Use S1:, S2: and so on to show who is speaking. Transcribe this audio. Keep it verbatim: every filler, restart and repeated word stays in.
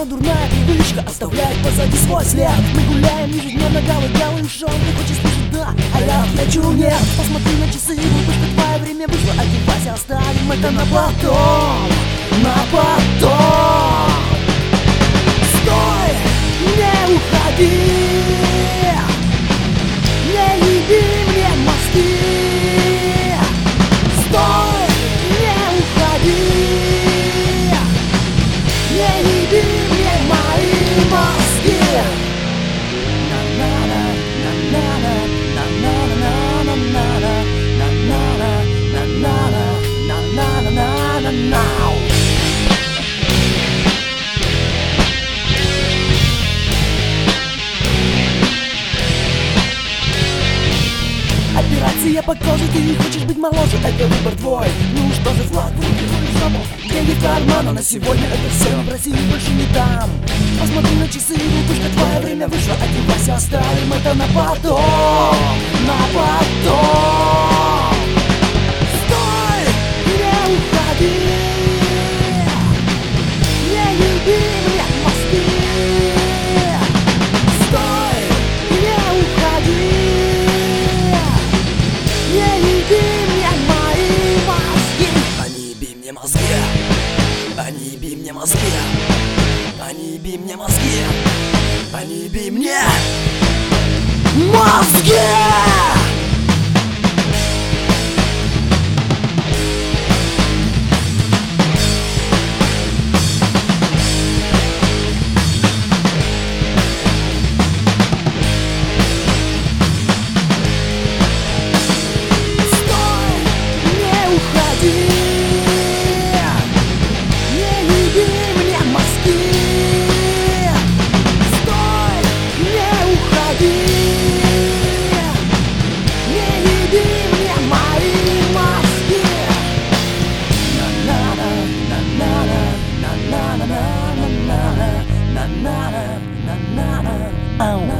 S1: дурная привычка оставляет позади свой след. Мы гуляем ежедневно голый-голышом. Ты хочешь слышать да, а я отвечу нет. Посмотри на часы, глупо, что твое время вышло. Одевайся, оставим это на потом. На потом. Стой, не уходи. Не еби мне мозги. Стой, не уходи. Не еби мне мои мозги. Операция по коже, ты не хочешь быть моложе, это выбор твой. Ну что за флаг, выкинули в жопу. Деньги в карман, а на сегодня это все. В России больше не дам. Посмотри на часы, выпуска, твое время вышло. Одевайся, оставим это на потом. На потом. Стой, не уходи. Не еби мне мозги. Стой, не уходи. Не еби мне мои мозги. Они еби мне мозги. Они еби мне мозги. Они еби мне мозги. Они еби мне мозги. Oh.